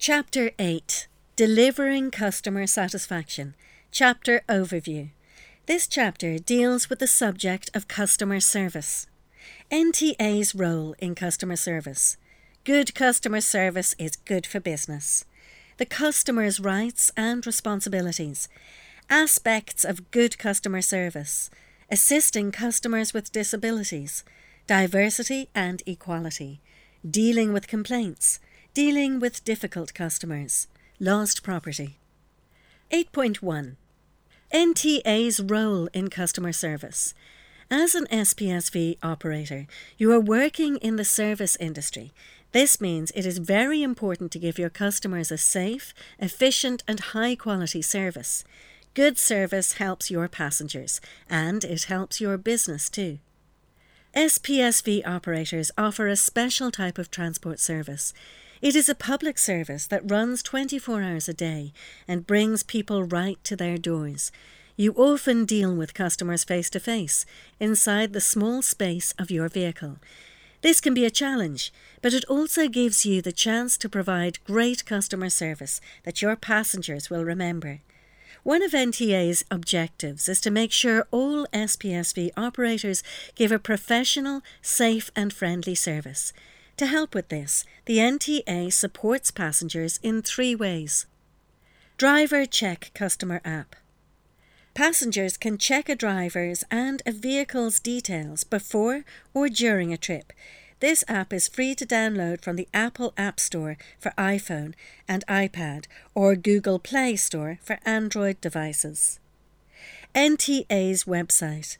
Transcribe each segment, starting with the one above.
Chapter 8. Delivering Customer Satisfaction. Chapter Overview. This chapter deals with the subject of customer service. NTA's role in customer service. Good customer service is good for business. The customer's rights and responsibilities. Aspects of good customer service. Assisting customers with disabilities. Diversity and equality. Dealing with complaints. Dealing with difficult customers. Lost property. 8.1. NTA's role in customer service. As an SPSV operator, you are working in the service industry. This means it is very important to give your customers a safe, efficient and high-quality service. Good service helps your passengers, and it helps your business too. SPSV operators offer a special type of transport service. It is a public service that runs 24 hours a day and brings people right to their doors. You often deal with customers face-to-face inside the small space of your vehicle. This can be a challenge, but it also gives you the chance to provide great customer service that your passengers will remember. One of NTA's objectives is to make sure all SPSV operators give a professional, safe and friendly service. To help with this, the NTA supports passengers in 3 ways. Driver Check Customer App. Passengers can check a driver's and a vehicle's details before or during a trip. This app is free to download from the Apple App Store for iPhone and iPad or Google Play Store for Android devices. NTA's website.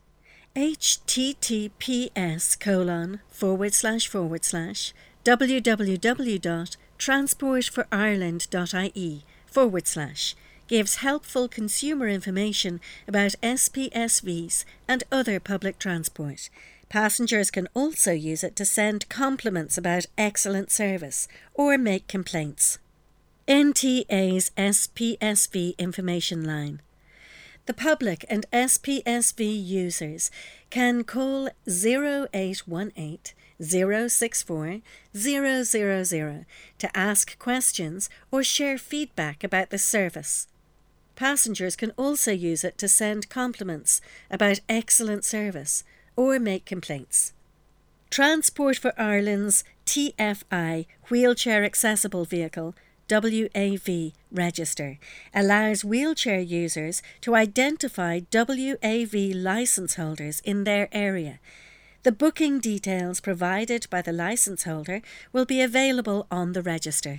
https://www.transportforireland.ie/ gives helpful consumer information about SPSVs and other public transport. Passengers can also use it to send compliments about excellent service or make complaints. NTA's SPSV information line. The public and SPSV users can call 0818 064 000 to ask questions or share feedback about the service. Passengers can also use it to send compliments about excellent service or make complaints. Transport for Ireland's TFI Wheelchair Accessible Vehicle WAV register allows wheelchair users to identify WAV licence holders in their area. The booking details provided by the licence holder will be available on the register.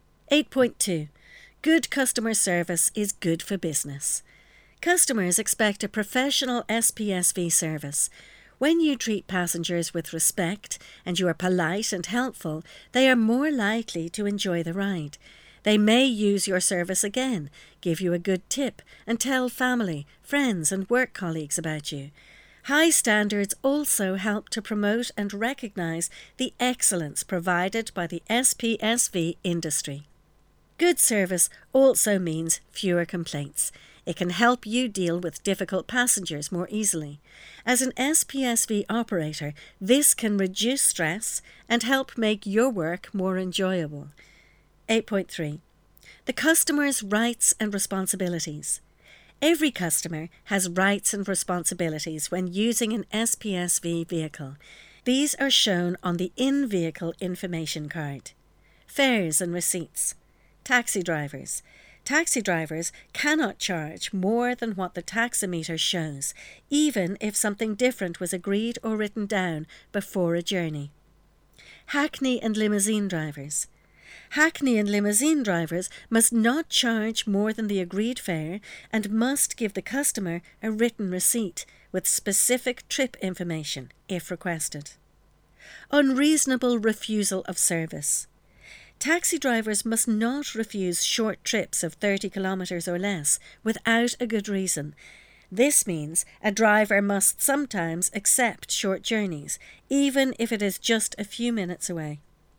8.2. Good customer service is good for business. Customers expect a professional SPSV service. When you treat passengers with respect and you are polite and helpful, they are more likely to enjoy the ride. They may use your service again, give you a good tip, and tell family, friends and work colleagues about you. High standards also help to promote and recognise the excellence provided by the SPSV industry. Good service also means fewer complaints. It can help you deal with difficult passengers more easily. As an SPSV operator, this can reduce stress and help make your work more enjoyable. 8.3. The customer's rights and responsibilities. Every customer has rights and responsibilities when using an SPSV vehicle. These are shown on the in-vehicle information card. Fares and receipts. Taxi drivers. Taxi drivers cannot charge more than what the taximeter shows, even if something different was agreed or written down before a journey. Hackney and limousine drivers. Hackney and limousine drivers must not charge more than the agreed fare and must give the customer a written receipt with specific trip information if requested. Unreasonable refusal of service. Taxi drivers must not refuse short trips of 30 kilometres or less without a good reason. This means a driver must sometimes accept short journeys, even if it is just a few minutes away.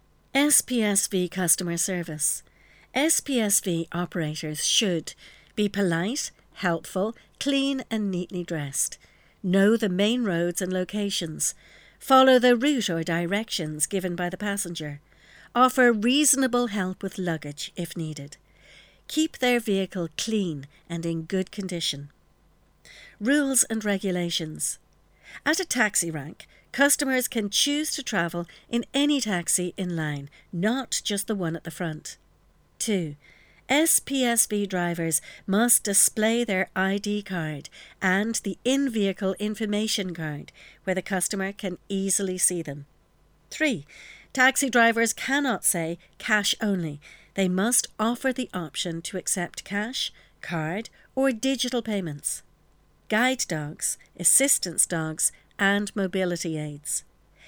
SPSV customer service. SPSV operators should be polite, helpful, clean and neatly dressed. Know the main roads and locations. Follow the route or directions given by the passenger. Offer reasonable help with luggage if needed. Keep their vehicle clean and in good condition. Rules and regulations. At a taxi rank, customers can choose to travel in any taxi in line, not just the one at the front. 2. SPSV drivers must display their ID card and the in-vehicle information card where the customer can easily see them. 3. Taxi drivers cannot say cash only. They must offer the option to accept cash, card, or digital payments. Guide dogs, assistance dogs, and mobility aids.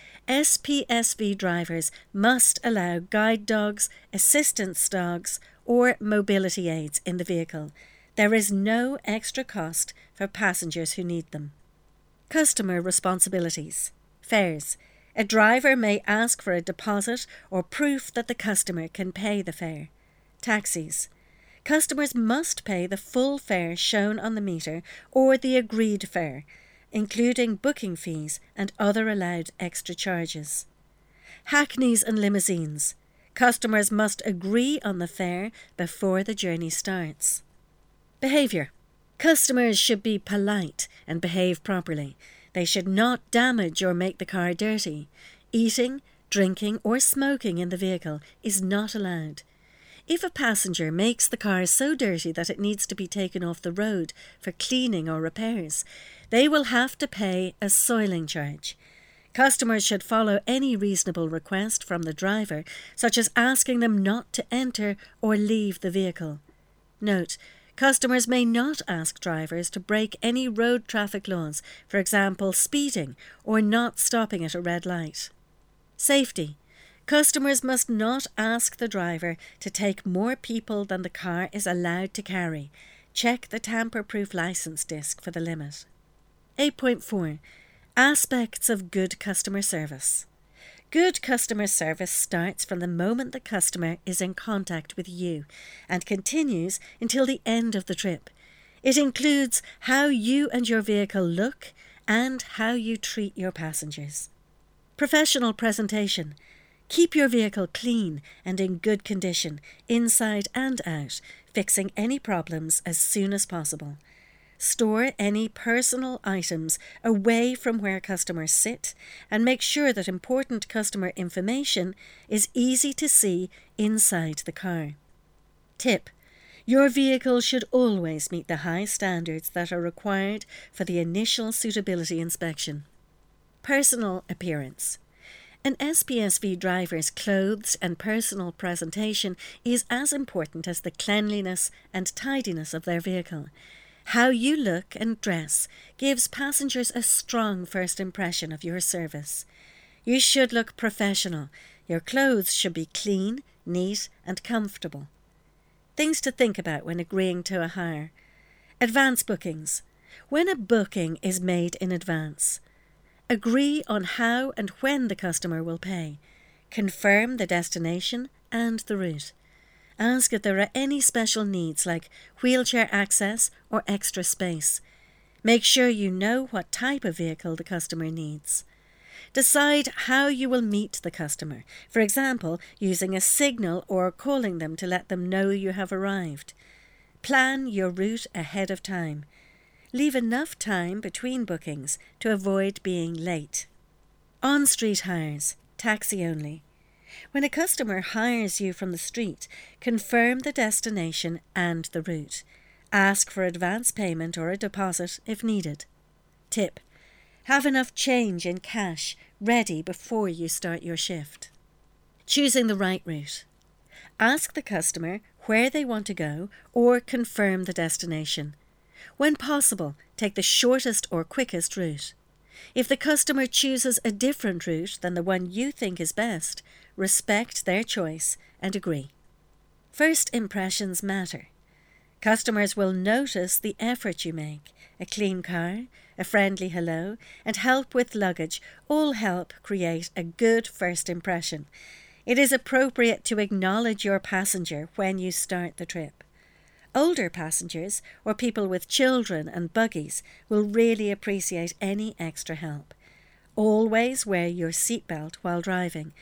SPSV drivers must allow guide dogs, assistance dogs, or mobility aids in the vehicle. There is no extra cost for passengers who need them. Customer responsibilities. Fares. A driver may ask for a deposit or proof that the customer can pay the fare. Taxis. Customers must pay the full fare shown on the meter or the agreed fare, including booking fees and other allowed extra charges. Hackneys and limousines. Customers must agree on the fare before the journey starts. Behaviour. Customers should be polite and behave properly. They should not damage or make the car dirty. Eating, drinking or smoking in the vehicle is not allowed. If a passenger makes the car so dirty that it needs to be taken off the road for cleaning or repairs, they will have to pay a soiling charge. Customers should follow any reasonable request from the driver, such as asking them not to enter or leave the vehicle. Note, customers may not ask drivers to break any road traffic laws, for example, speeding or not stopping at a red light. Safety. Customers must not ask the driver to take more people than the car is allowed to carry. Check the tamper-proof licence disc for the limit. 8.4. Aspects of good customer service. Good customer service starts from the moment the customer is in contact with you and continues until the end of the trip. It includes how you and your vehicle look and how you treat your passengers. Professional presentation. Keep your vehicle clean and in good condition, inside and out, fixing any problems as soon as possible. Store any personal items away from where customers sit and make sure that important customer information is easy to see inside the car. Tip: your vehicle should always meet the high standards that are required for the initial suitability inspection. Personal appearance. An SPSV driver's clothes and personal presentation is as important as the cleanliness and tidiness of their vehicle. How you look and dress gives passengers a strong first impression of your service. You should look professional. Your clothes should be clean, neat and comfortable. Things to think about when agreeing to a hire. Advance bookings. When a booking is made in advance, agree on how and when the customer will pay. Confirm the destination and the route. Ask if there are any special needs like wheelchair access or extra space. Make sure you know what type of vehicle the customer needs. Decide how you will meet the customer, for example, using a signal or calling them to let them know you have arrived. Plan your route ahead of time. Leave enough time between bookings to avoid being late. On-street hires, taxi only. When a customer hires you from the street, confirm the destination and the route. Ask for advance payment or a deposit if needed. Tip: have enough change in cash ready before you start your shift. Choosing the right route. Ask the customer where they want to go or confirm the destination. When possible, take the shortest or quickest route. If the customer chooses a different route than the one you think is best, respect their choice and agree. First impressions matter. Customers will notice the effort you make. A clean car, a friendly hello, and help with luggage all help create a good first impression. It is appropriate to acknowledge your passenger when you start the trip. Older passengers or people with children and buggies will really appreciate any extra help. Always wear your seatbelt while driving.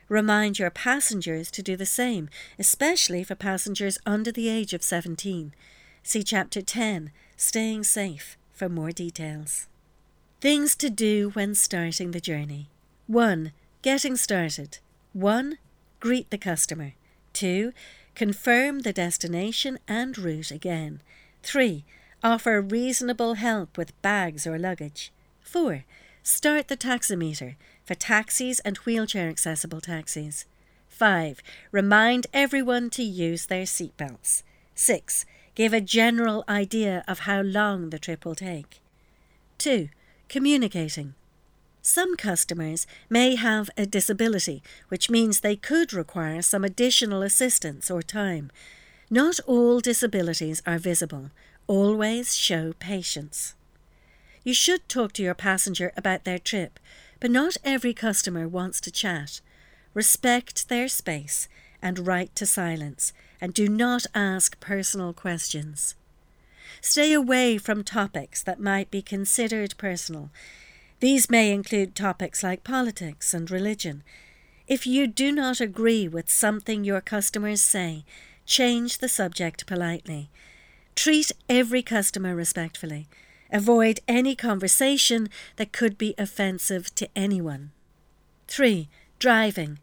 Remind your passengers to do the same, especially for passengers under the age of 17. See Chapter 10, Staying Safe, for more details. Things to do when starting the journey. 1. Getting started. 1. Greet the customer. 2. Confirm the destination and route again. 3. Offer reasonable help with bags or luggage. 4. Start the taximeter for taxis and wheelchair-accessible taxis. 5. Remind everyone to use their seatbelts. 6. Give a general idea of how long the trip will take. 2. Communicating. Some customers may have a disability, which means they could require some additional assistance or time. Not all disabilities are visible. Always show patience. You should talk to your passenger about their trip, but not every customer wants to chat. Respect their space and right to silence, and do not ask personal questions. Stay away from topics that might be considered personal. These may include topics like politics and religion. If you do not agree with something your customers say, change the subject politely. Treat every customer respectfully. Avoid any conversation that could be offensive to anyone. 3. Driving.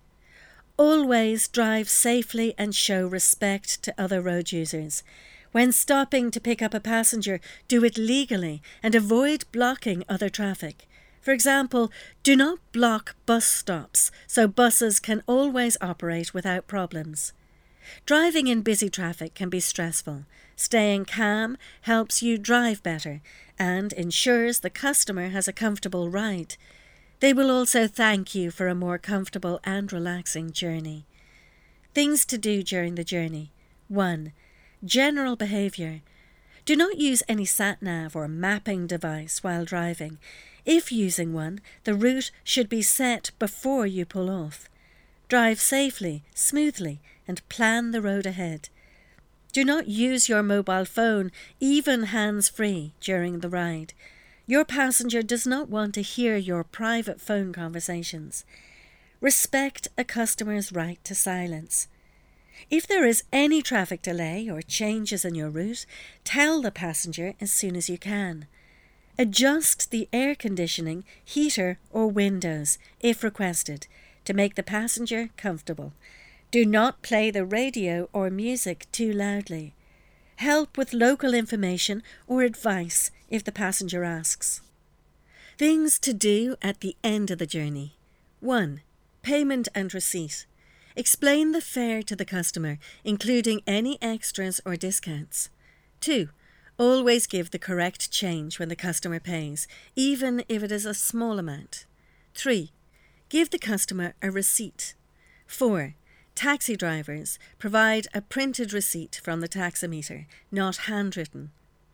Always drive safely and show respect to other road users. When stopping to pick up a passenger, do it legally and avoid blocking other traffic. For example, do not block bus stops so buses can always operate without problems. Driving in busy traffic can be stressful. Staying calm helps you drive better and ensures the customer has a comfortable ride. They will also thank you for a more comfortable and relaxing journey. Things to do during the journey. 1. General behaviour. Do not use any sat-nav or mapping device while driving. If using one, the route should be set before you pull off. Drive safely, smoothly, and plan the road ahead. Do not use your mobile phone, even hands-free, during the ride. Your passenger does not want to hear your private phone conversations. Respect a customer's right to silence. If there is any traffic delay or changes in your route, tell the passenger as soon as you can. Adjust the air conditioning, heater or windows, if requested, to make the passenger comfortable. Do not play the radio or music too loudly. Help with local information or advice if the passenger asks. Things to do at the end of the journey. 1. Payment and receipt. Explain the fare to the customer, including any extras or discounts. 2. Always give the correct change when the customer pays, even if it is a small amount. 3. Give the customer a receipt. 4. Taxi drivers provide a printed receipt from the taximeter, not handwritten.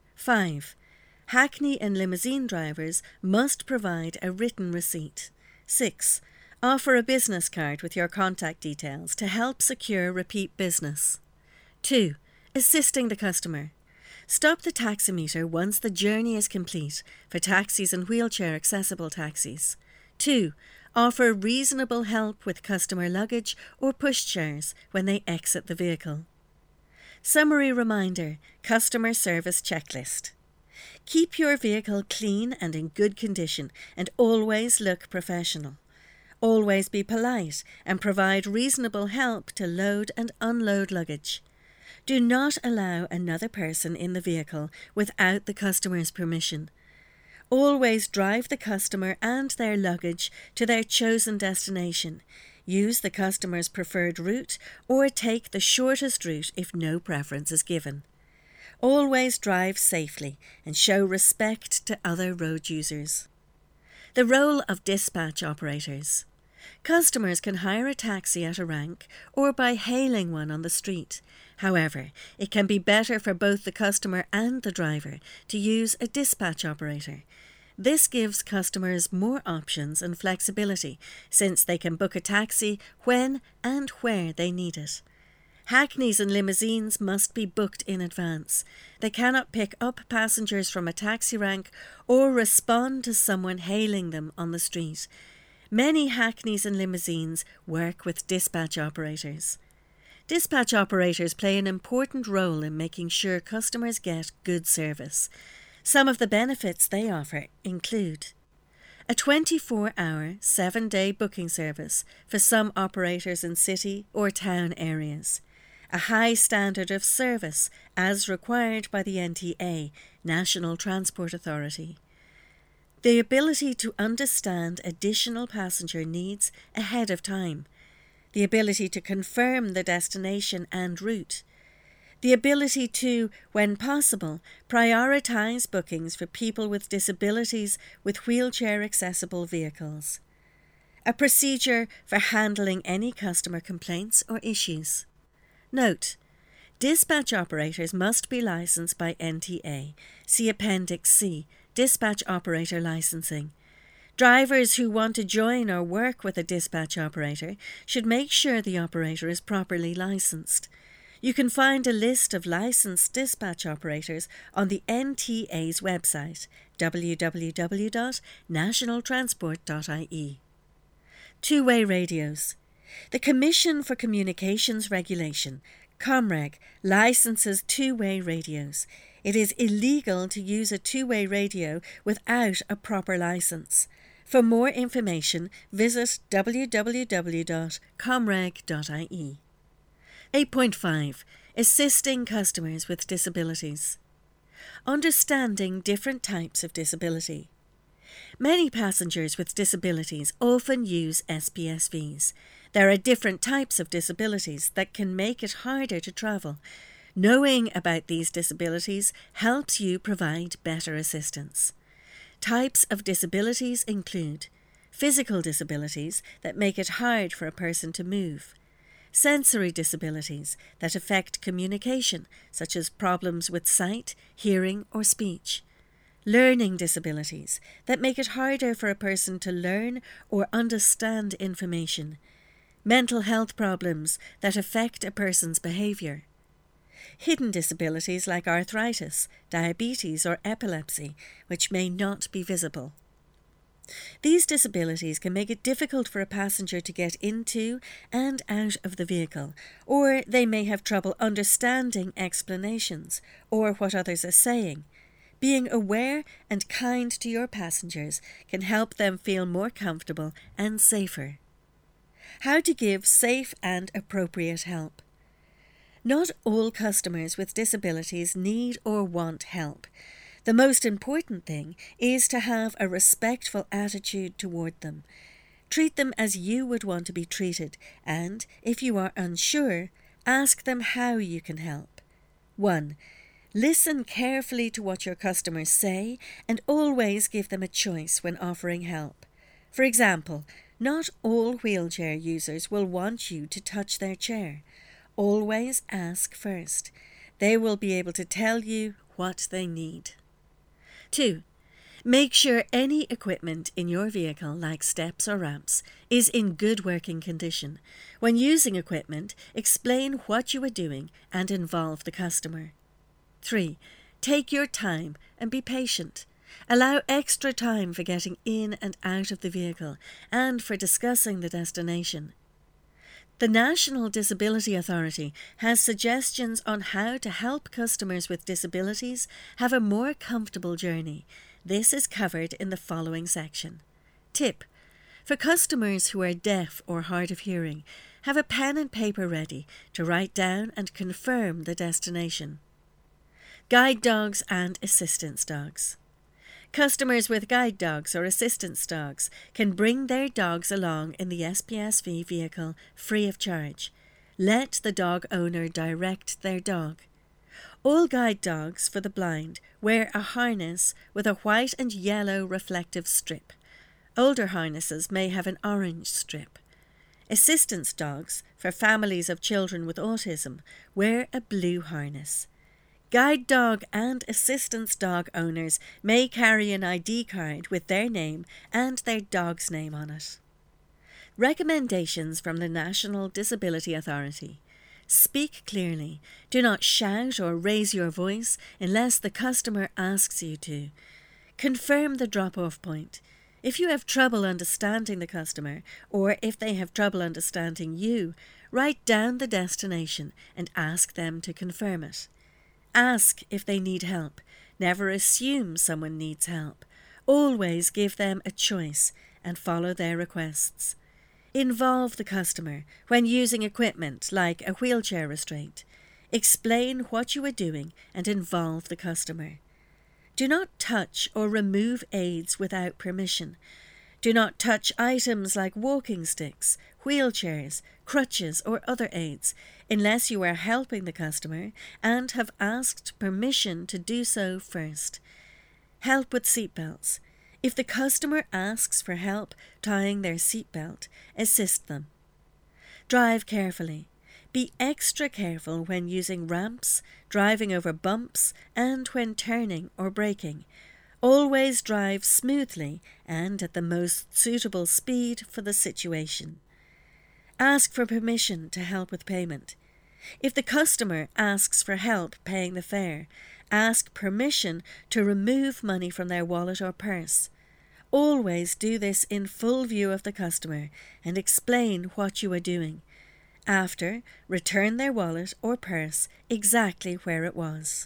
5. Hackney and limousine drivers must provide a written receipt. 6. Offer a business card with your contact details to help secure repeat business. 2. Assisting the customer. Stop the taximeter once the journey is complete for taxis and wheelchair-accessible taxis. 2. Offer reasonable help with customer luggage or pushchairs when they exit the vehicle. Summary reminder, customer service checklist. Keep your vehicle clean and in good condition and always look professional. Always be polite and provide reasonable help to load and unload luggage. Do not allow another person in the vehicle without the customer's permission. Always drive the customer and their luggage to their chosen destination. Use the customer's preferred route or take the shortest route if no preference is given. Always drive safely and show respect to other road users. The role of dispatch operators. Customers can hire a taxi at a rank or by hailing one on the street. However, it can be better for both the customer and the driver to use a dispatch operator. This gives customers more options and flexibility since they can book a taxi when and where they need it. Hackneys and limousines must be booked in advance. They cannot pick up passengers from a taxi rank or respond to someone hailing them on the street. Many hackneys and limousines work with dispatch operators. Dispatch operators play an important role in making sure customers get good service. Some of the benefits they offer include a 24-hour, 7-day booking service for some operators in city or town areas, a high standard of service as required by the NTA, National Transport Authority, the ability to understand additional passenger needs ahead of time, the ability to confirm the destination and route, the ability to, when possible, prioritise bookings for people with disabilities with wheelchair-accessible vehicles, a procedure for handling any customer complaints or issues. Note: dispatch operators must be licensed by NTA. See Appendix C, Dispatch Operator Licensing. Drivers who want to join or work with a dispatch operator should make sure the operator is properly licensed. You can find a list of licensed dispatch operators on the NTA's website, www.nationaltransport.ie. Two-way radios. The Commission for Communications Regulation, COMREG, licenses two-way radios. It is illegal to use a two-way radio without a proper licence. For more information, visit www.comreg.ie. 8.5. Assisting customers with disabilities. Understanding different types of disability. Many passengers with disabilities often use SPSVs. There are different types of disabilities that can make it harder to travel. Knowing about these disabilities helps you provide better assistance. Types of disabilities include physical disabilities that make it hard for a person to move, sensory disabilities that affect communication, such as problems with sight, hearing, or speech, learning disabilities that make it harder for a person to learn or understand information, mental health problems that affect a person's behaviour, hidden disabilities like arthritis, diabetes, or epilepsy, which may not be visible. These disabilities can make it difficult for a passenger to get into and out of the vehicle, or they may have trouble understanding explanations or what others are saying. Being aware and kind to your passengers can help them feel more comfortable and safer. How to give safe and appropriate help. Not all customers with disabilities need or want help. The most important thing is to have a respectful attitude toward them. Treat them as you would want to be treated, and, if you are unsure, ask them how you can help. 1. Listen carefully to what your customers say and always give them a choice when offering help. For example, not all wheelchair users will want you to touch their chair. Always ask first. They will be able to tell you what they need. 2. Make sure any equipment in your vehicle, like steps or ramps, is in good working condition. When using equipment, explain what you are doing and involve the customer. 3. Take your time and be patient. Allow extra time for getting in and out of the vehicle and for discussing the destination. The National Disability Authority has suggestions on how to help customers with disabilities have a more comfortable journey. This is covered in the following section. Tip: for customers who are deaf or hard of hearing, have a pen and paper ready to write down and confirm the destination. Guide dogs and assistance dogs. Customers with guide dogs or assistance dogs can bring their dogs along in the SPSV vehicle free of charge. Let the dog owner direct their dog. All guide dogs for the blind wear a harness with a white and yellow reflective strip. Older harnesses may have an orange strip. Assistance dogs for families of children with autism wear a blue harness. Guide dog and assistance dog owners may carry an ID card with their name and their dog's name on it. Recommendations from the National Disability Authority. Speak clearly. Do not shout or raise your voice unless the customer asks you to. Confirm the drop-off point. If you have trouble understanding the customer, or if they have trouble understanding you, write down the destination and ask them to confirm it. Ask if they need help. Never assume someone needs help. Always give them a choice and follow their requests. Involve the customer when using equipment like a wheelchair restraint. Explain what you are doing and involve the customer. Do not touch or remove aids without permission. Do not touch items like walking sticks, wheelchairs, crutches or other aids unless you are helping the customer and have asked permission to do so first. Help with seatbelts. If the customer asks for help tying their seatbelt, assist them. Drive carefully. Be extra careful when using ramps, driving over bumps, and when turning or braking. Always drive smoothly and at the most suitable speed for the situation. Ask for permission to help with payment. If the customer asks for help paying the fare, ask permission to remove money from their wallet or purse. Always do this in full view of the customer and explain what you are doing. After, return their wallet or purse exactly where it was.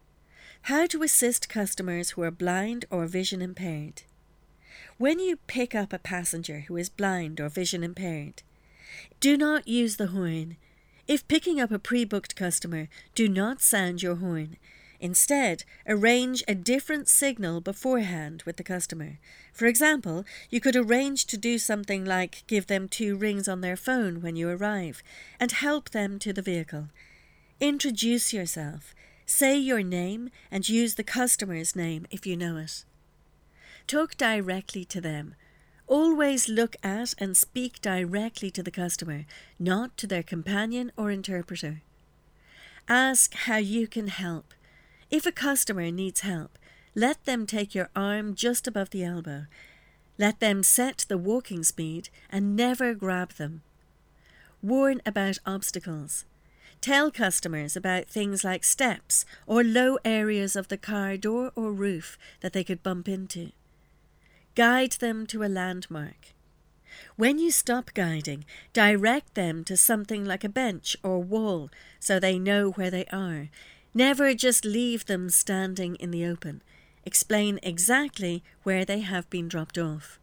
How to assist customers who are blind or vision impaired. When you pick up a passenger who is blind or vision impaired, do not use the horn. If picking up a pre-booked customer, do not sound your horn. Instead, arrange a different signal beforehand with the customer. For example, you could arrange to do something like give them 2 rings on their phone when you arrive and help them to the vehicle. Introduce yourself. Say your name and use the customer's name if you know it. Talk directly to them. Always look at and speak directly to the customer, not to their companion or interpreter. Ask how you can help. If a customer needs help, let them take your arm just above the elbow. Let them set the walking speed and never grab them. Warn about obstacles. Tell customers about things like steps or low areas of the car door or roof that they could bump into. Guide them to a landmark. When you stop guiding, direct them to something like a bench or wall so they know where they are. Never just leave them standing in the open. Explain exactly where they have been dropped off.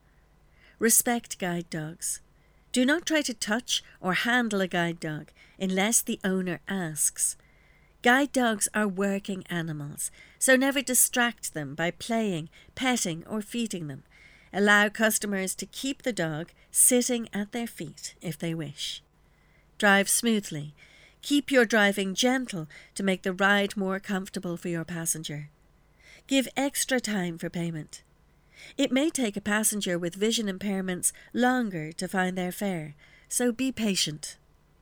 Respect guide dogs. Do not try to touch or handle a guide dog unless the owner asks. Guide dogs are working animals, so never distract them by playing, petting or feeding them. Allow customers to keep the dog sitting at their feet if they wish. Drive smoothly. Keep your driving gentle to make the ride more comfortable for your passenger. Give extra time for payment. It may take a passenger with vision impairments longer to find their fare, so be patient.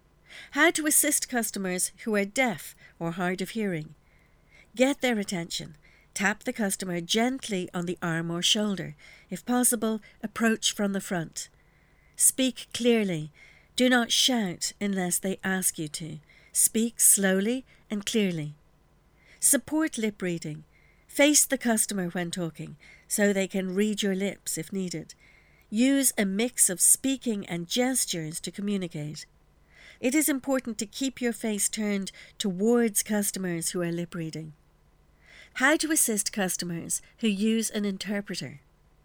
How to assist customers who are deaf or hard of hearing. Get their attention. Tap the customer gently on the arm or shoulder. If possible, approach from the front. Speak clearly. Do not shout unless they ask you to. Speak slowly and clearly. Support lip reading. Face the customer when talking so they can read your lips if needed. Use a mix of speaking and gestures to communicate. It is important to keep your face turned towards customers who are lip reading. How to assist customers who use an interpreter.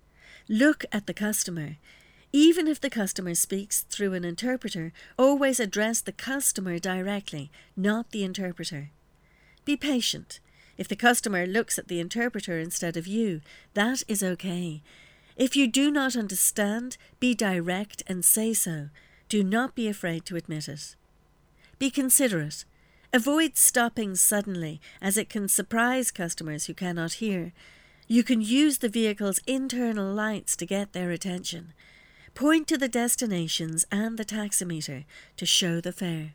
Look at the customer. Even if the customer speaks through an interpreter, always address the customer directly, not the interpreter. Be patient. If the customer looks at the interpreter instead of you, that is okay. If you do not understand, be direct and say so. Do not be afraid to admit it. Be considerate. Avoid stopping suddenly, as it can surprise customers who cannot hear. You can use the vehicle's internal lights to get their attention. Point to the destinations and the taximeter to show the fare.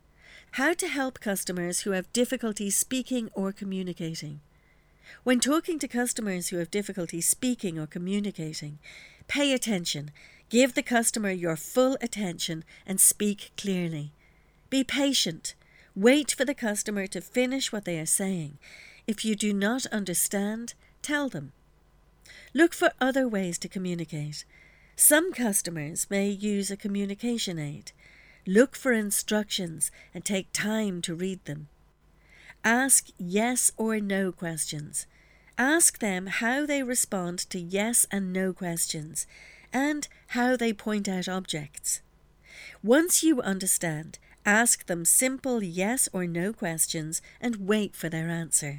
How to help customers who have difficulty speaking or communicating. When talking to customers who have difficulty speaking or communicating, pay attention. Give the customer your full attention and speak clearly. Be patient. Wait for the customer to finish what they are saying. If you do not understand, tell them. Look for other ways to communicate. Some customers may use a communication aid. Look for instructions and take time to read them. Ask yes or no questions. Ask them how they respond to yes and no questions and how they point out objects. Once you understand, ask them simple yes or no questions and wait for their answer.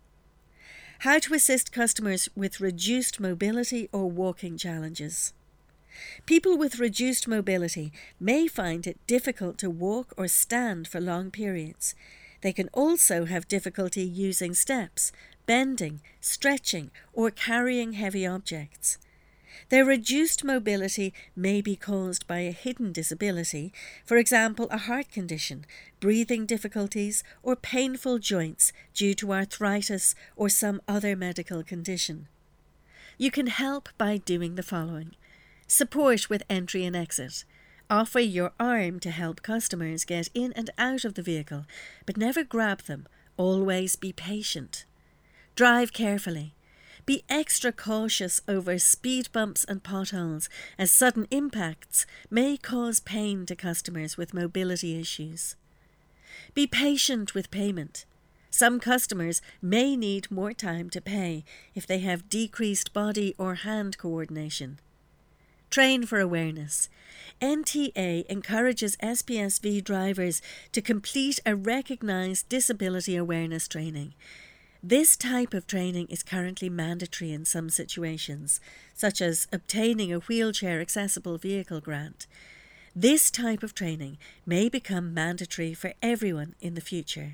How to assist customers with reduced mobility or walking challenges. People with reduced mobility may find it difficult to walk or stand for long periods. They can also have difficulty using steps, bending, stretching, or carrying heavy objects. Their reduced mobility may be caused by a hidden disability, for example, a heart condition, breathing difficulties, or painful joints due to arthritis or some other medical condition. You can help by doing the following. Support with entry and exit. Offer your arm to help customers get in and out of the vehicle, but never grab them. Always be patient. Drive carefully. Be extra cautious over speed bumps and potholes, as sudden impacts may cause pain to customers with mobility issues. Be patient with payment. Some customers may need more time to pay if they have decreased body or hand coordination. Train for awareness. NTA encourages SPSV drivers to complete a recognised disability awareness training. This type of training is currently mandatory in some situations, such as obtaining a wheelchair accessible vehicle grant. This type of training may become mandatory for everyone in the future.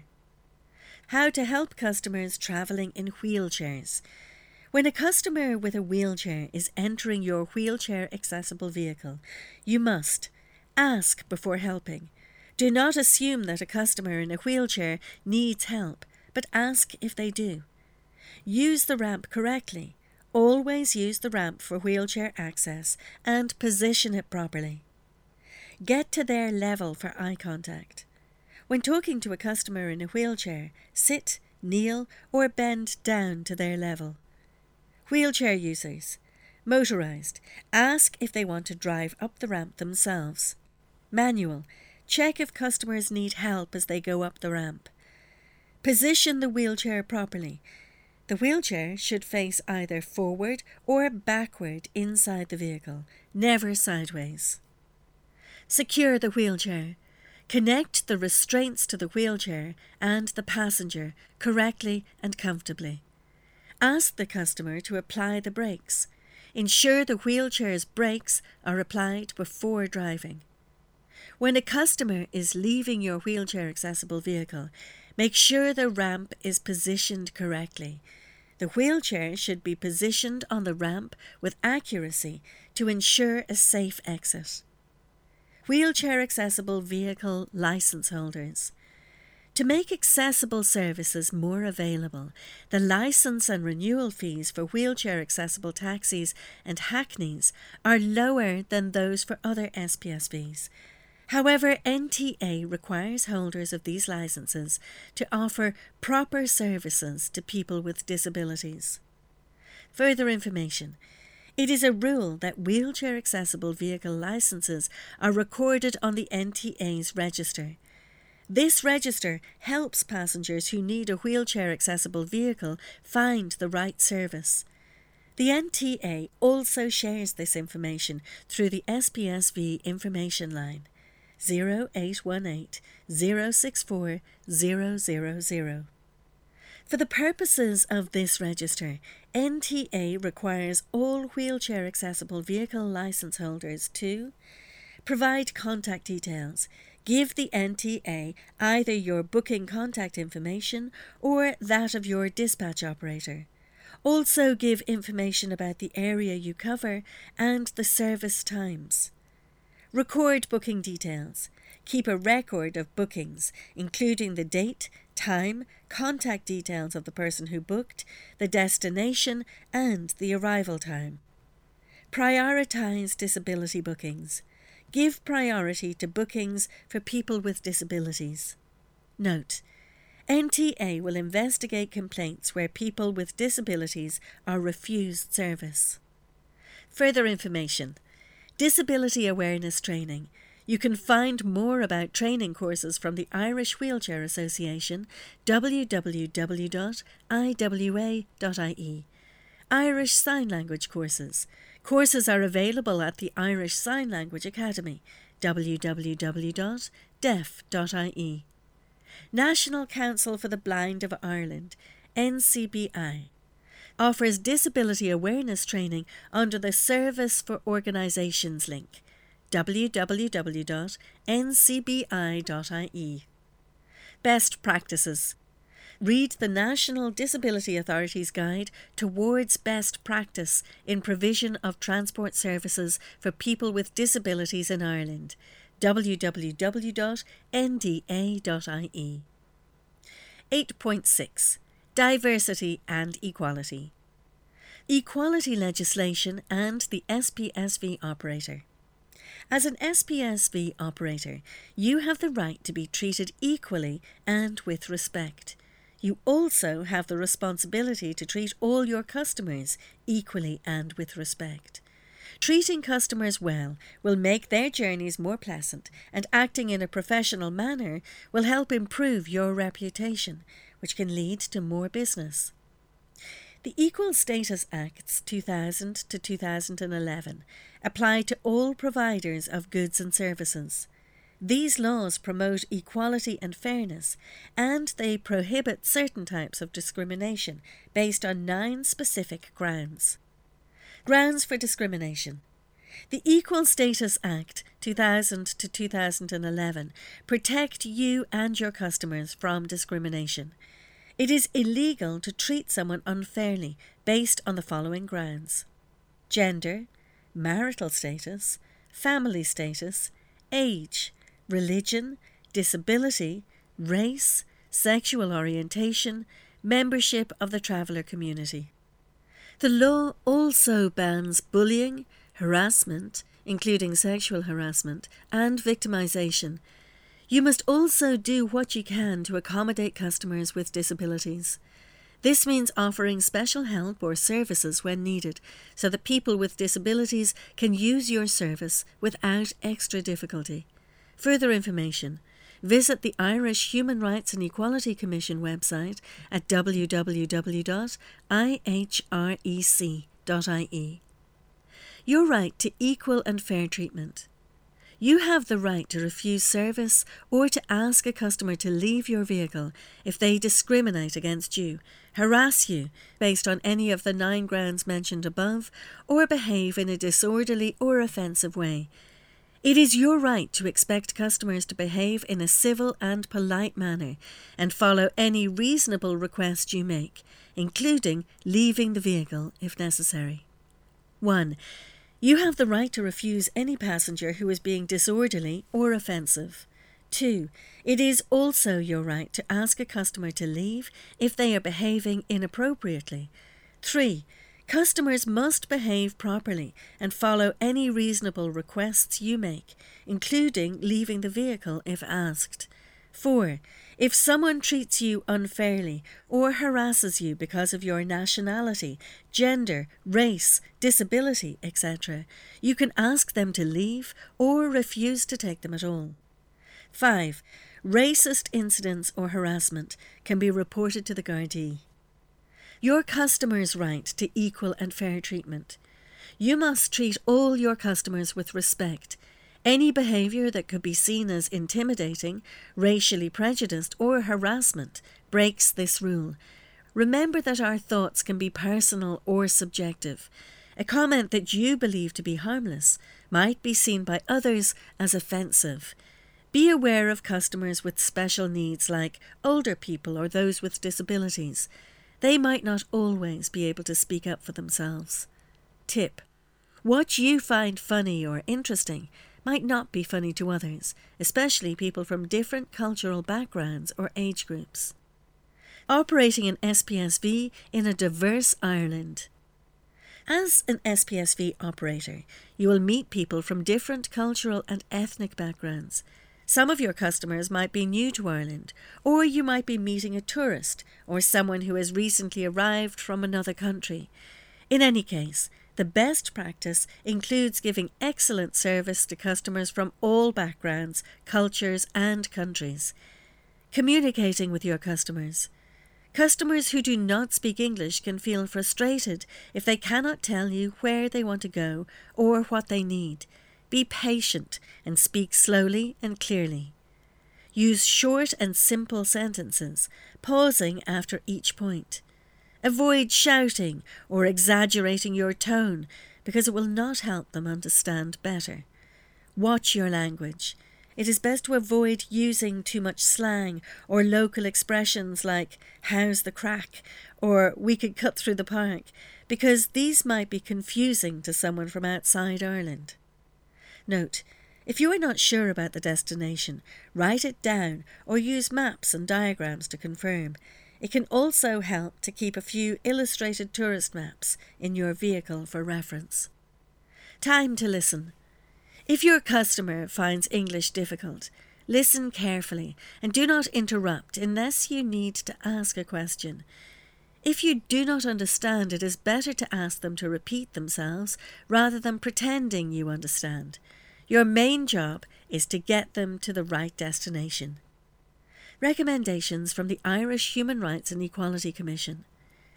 How to help customers travelling in wheelchairs. When a customer with a wheelchair is entering your wheelchair accessible vehicle, you must ask before helping. Do not assume that a customer in a wheelchair needs help, but ask if they do. Use the ramp correctly. Always use the ramp for wheelchair access and position it properly. Get to their level for eye contact. When talking to a customer in a wheelchair, sit, kneel, or bend down to their level. Wheelchair users. Motorised. Ask if they want to drive up the ramp themselves. Manual. Check if customers need help as they go up the ramp. Position the wheelchair properly. The wheelchair should face either forward or backward inside the vehicle, never sideways. Secure the wheelchair. Connect the restraints to the wheelchair and the passenger correctly and comfortably. Ask the customer to apply the brakes. Ensure the wheelchair's brakes are applied before driving. When a customer is leaving your wheelchair accessible vehicle, make sure the ramp is positioned correctly. The wheelchair should be positioned on the ramp with accuracy to ensure a safe exit. Wheelchair accessible vehicle licence holders. To make accessible services more available, the licence and renewal fees for wheelchair accessible taxis and hackneys are lower than those for other SPSVs. However, NTA requires holders of these licences to offer proper services to people with disabilities. Further information. It is a rule that wheelchair accessible vehicle licences are recorded on the NTA's register. This register helps passengers who need a wheelchair accessible vehicle find the right service. The NTA also shares this information through the SPSV information line 0818 064 000. For the purposes of this register, NTA requires all wheelchair accessible vehicle licence holders to provide contact details. Give the NTA either your booking contact information or that of your dispatch operator. Also give information about the area you cover and the service times. Record booking details. Keep a record of bookings, including the date, time, contact details of the person who booked, the destination and the arrival time. Prioritise disability bookings. Give priority to bookings for people with disabilities. Note: NTA will investigate complaints where people with disabilities are refused service. Further information: Disability Awareness Training. You can find more about training courses from the Irish Wheelchair Association, www.iwa.ie. Irish Sign Language courses. Courses are available at the Irish Sign Language Academy, www.deaf.ie. National Council for the Blind of Ireland, NCBI, offers disability awareness training under the Service for Organisations link, www.ncbi.ie. Best Practices. Read the National Disability Authority's Guide towards Best Practice in Provision of Transport Services for People with Disabilities in Ireland, www.nda.ie. 8.6. Diversity and Equality. Equality legislation and the SPSV operator. As an SPSV operator, you have the right to be treated equally and with respect. You also have the responsibility to treat all your customers equally and with respect. Treating customers well will make their journeys more pleasant, and acting in a professional manner will help improve your reputation, which can lead to more business. The Equal Status Acts 2000 to 2011 apply to all providers of goods and services. These laws promote equality and fairness, and they prohibit certain types of discrimination based on 9 specific grounds. Grounds for discrimination. The Equal Status Act 2000 to 2011 protect you and your customers from discrimination. It is illegal to treat someone unfairly based on the following grounds: gender, marital status, family status, age, religion, disability, race, sexual orientation, membership of the traveller community. The law also bans bullying, harassment, including sexual harassment, and victimisation. You must also do what you can to accommodate customers with disabilities. This means offering special help or services when needed, so that people with disabilities can use your service without extra difficulty. Further information: visit the Irish Human Rights and Equality Commission website at www.ihrec.ie. Your right to equal and fair treatment. You have the right to refuse service or to ask a customer to leave your vehicle if they discriminate against you, harass you based on any of the 9 grounds mentioned above, or behave in a disorderly or offensive way. It is your right to expect customers to behave in a civil and polite manner and follow any reasonable request you make, including leaving the vehicle if necessary. 1. You have the right to refuse any passenger who is being disorderly or offensive. 2. It is also your right to ask a customer to leave if they are behaving inappropriately. 3. Customers must behave properly and follow any reasonable requests you make, including leaving the vehicle if asked. 4. If someone treats you unfairly or harasses you because of your nationality, gender, race, disability, etc., you can ask them to leave or refuse to take them at all. 5. Racist incidents or harassment can be reported to the Gardaí. Your customer's right to equal and fair treatment. You must treat all your customers with respect. Any behaviour that could be seen as intimidating, racially prejudiced or harassment breaks this rule. Remember that our thoughts can be personal or subjective. A comment that you believe to be harmless might be seen by others as offensive. Be aware of customers with special needs like older people or those with disabilities. They might not always be able to speak up for themselves. Tip: what you find funny or interesting might not be funny to others, especially people from different cultural backgrounds or age groups. Operating an SPSV in a diverse Ireland. As an SPSV operator, you will meet people from different cultural and ethnic backgrounds. Some of your customers might be new to Ireland, or you might be meeting a tourist or someone who has recently arrived from another country. In any case, the best practice includes giving excellent service to customers from all backgrounds, cultures and countries. Communicating with your customers. Customers who do not speak English can feel frustrated if they cannot tell you where they want to go or what they need. Be patient and speak slowly and clearly. Use short and simple sentences, pausing after each point. Avoid shouting or exaggerating your tone because it will not help them understand better. Watch your language. It is best to avoid using too much slang or local expressions like "how's the crack" or "we could cut through the park," because these might be confusing to someone from outside Ireland. Note, if you are not sure about the destination, write it down or use maps and diagrams to confirm. It can also help to keep a few illustrated tourist maps in your vehicle for reference. Time to listen. If your customer finds English difficult, listen carefully and do not interrupt unless you need to ask a question. If you do not understand, it is better to ask them to repeat themselves rather than pretending you understand. Your main job is to get them to the right destination. Recommendations from the Irish Human Rights and Equality Commission.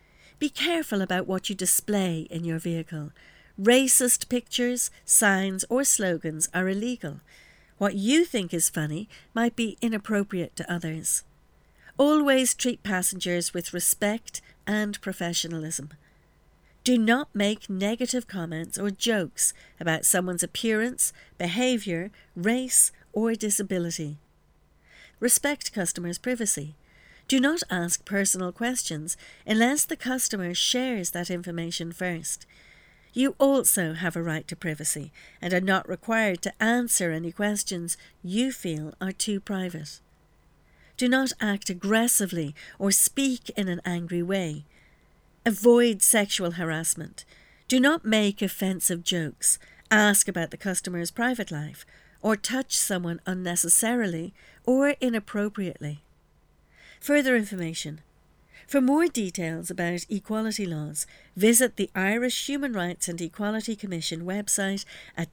Be careful about what you display in your vehicle. Racist pictures, signs or slogans are illegal. What you think is funny might be inappropriate to others. Always treat passengers with respect and professionalism. Do not make negative comments or jokes about someone's appearance, behaviour, race or disability. Respect customers' privacy. Do not ask personal questions unless the customer shares that information first. You also have a right to privacy and are not required to answer any questions you feel are too private. Do not act aggressively or speak in an angry way. Avoid sexual harassment. Do not make offensive jokes, ask about the customer's private life, or touch someone unnecessarily or inappropriately. Further information. For more details about equality laws, visit the Irish Human Rights and Equality Commission website at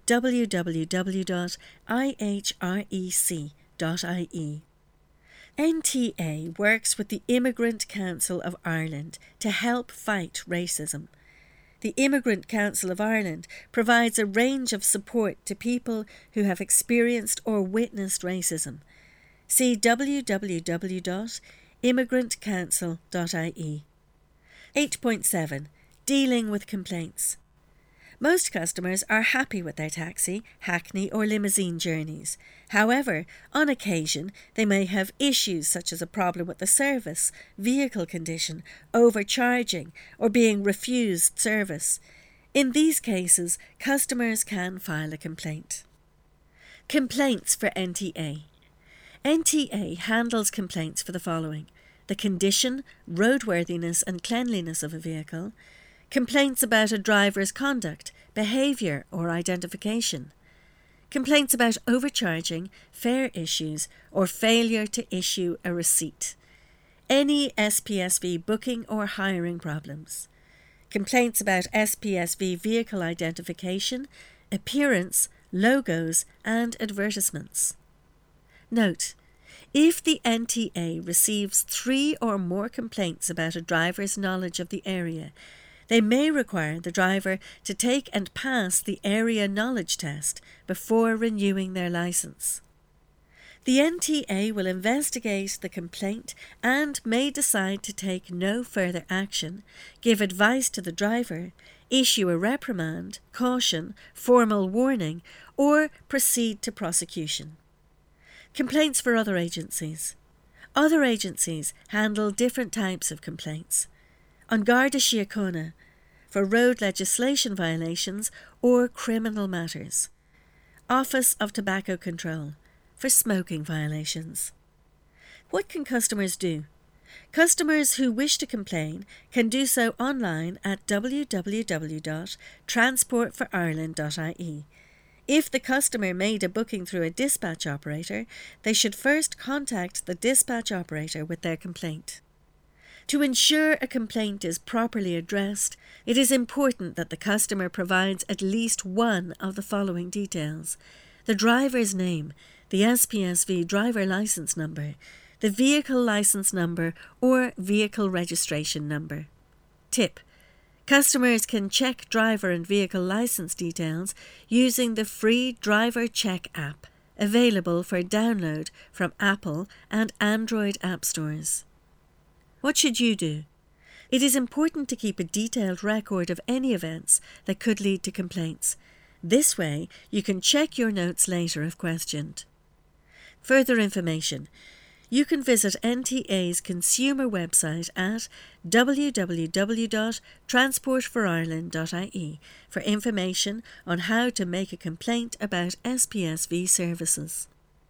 www.ihrec.ie. NTA works with the Immigrant Council of Ireland to help fight racism. The Immigrant Council of Ireland provides a range of support to people who have experienced or witnessed racism. See www.immigrantcouncil.ie. 8.7. Dealing with complaints. Most customers are happy with their taxi, hackney or limousine journeys. However, on occasion, they may have issues such as a problem with the service, vehicle condition, overcharging, or being refused service. In these cases, customers can file a complaint. Complaints for NTA. NTA handles complaints for the following: the condition, roadworthiness and cleanliness of a vehicle, complaints about a driver's conduct, behaviour or identification, complaints about overcharging, fare issues or failure to issue a receipt, any SPSV booking or hiring problems, complaints about SPSV vehicle identification, appearance, logos and advertisements. Note: if the NTA receives 3 or more complaints about a driver's knowledge of the area, they may require the driver to take and pass the area knowledge test before renewing their licence. The NTA will investigate the complaint and may decide to take no further action, give advice to the driver, issue a reprimand, caution, formal warning, or proceed to prosecution. Complaints for other agencies. Other agencies handle different types of complaints. An Garda Síochána, for road legislation violations or criminal matters. Office of Tobacco Control, for smoking violations. What can customers do? Customers who wish to complain can do so online at www.transportforireland.ie. If the customer made a booking through a dispatch operator, they should first contact the dispatch operator with their complaint. To ensure a complaint is properly addressed, it is important that the customer provides at least one of the following details: the driver's name, the SPSV driver license number, the vehicle license number or vehicle registration number. Tip: customers can check driver and vehicle license details using the free Driver Check app, available for download from Apple and Android app stores. What should you do? It is important to keep a detailed record of any events that could lead to complaints. This way, you can check your notes later if questioned. Further information: you can visit NTA's consumer website at www.transportforireland.ie for information on how to make a complaint about SPSV services.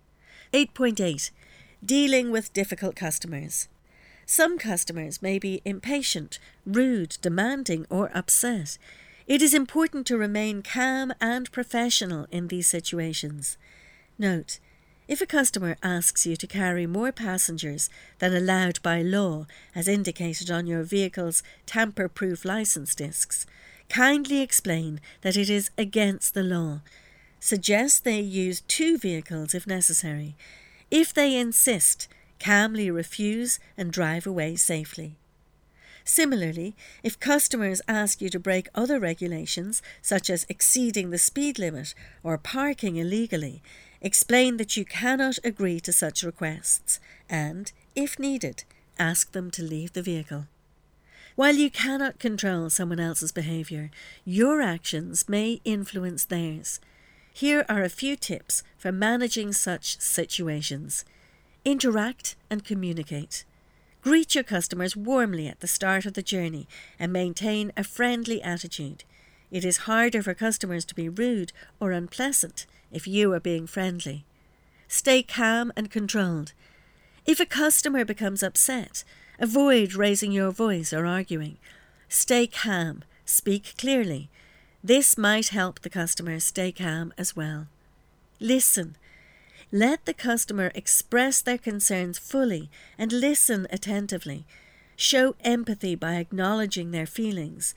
8.8. Dealing with difficult customers. Some customers may be impatient, rude, demanding, or upset. It is important to remain calm and professional in these situations. Note: if a customer asks you to carry more passengers than allowed by law, as indicated on your vehicle's tamper-proof licence discs, kindly explain that it is against the law. Suggest they use 2 vehicles if necessary. If they insist, calmly refuse and drive away safely. Similarly, if customers ask you to break other regulations, such as exceeding the speed limit or parking illegally, explain that you cannot agree to such requests and, if needed, ask them to leave the vehicle. While you cannot control someone else's behaviour, your actions may influence theirs. Here are a few tips for managing such situations. Interact and communicate. Greet your customers warmly at the start of the journey and maintain a friendly attitude. It is harder for customers to be rude or unpleasant if you are being friendly. Stay calm and controlled. If a customer becomes upset, avoid raising your voice or arguing. Stay calm, speak clearly. This might help the customer stay calm as well. Listen. Let the customer express their concerns fully and listen attentively. Show empathy by acknowledging their feelings,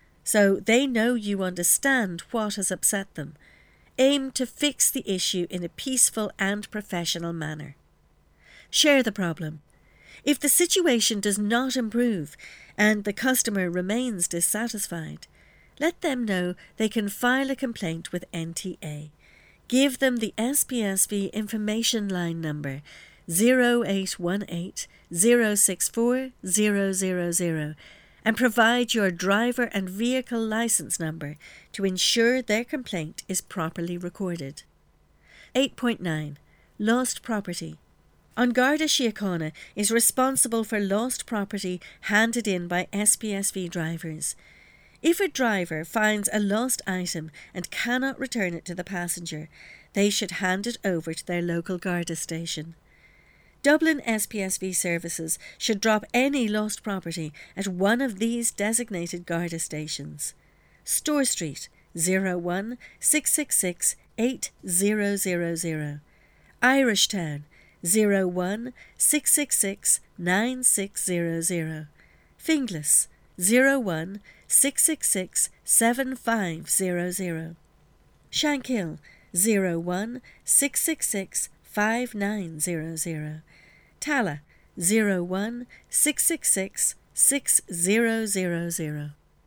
so they know you understand what has upset them. Aim to fix the issue in a peaceful and professional manner. Share the problem. If the situation does not improve and the customer remains dissatisfied, let them know they can file a complaint with NTA. Give them the SPSV information line number 0818 064 000 and provide your driver and vehicle licence number to ensure their complaint is properly recorded. 8.9. Lost property. An Garda Síochána is responsible for lost property handed in by SPSV drivers. If a driver finds a lost item and cannot return it to the passenger, they should hand it over to their local Garda station. Dublin SPSV services should drop any lost property at one of these designated Garda stations: Store Street 01 666 8000, Irishtown 01 666 9600, Finglas 01 666 7500, Shankill 01 666 5900, Tala 01 666 6000.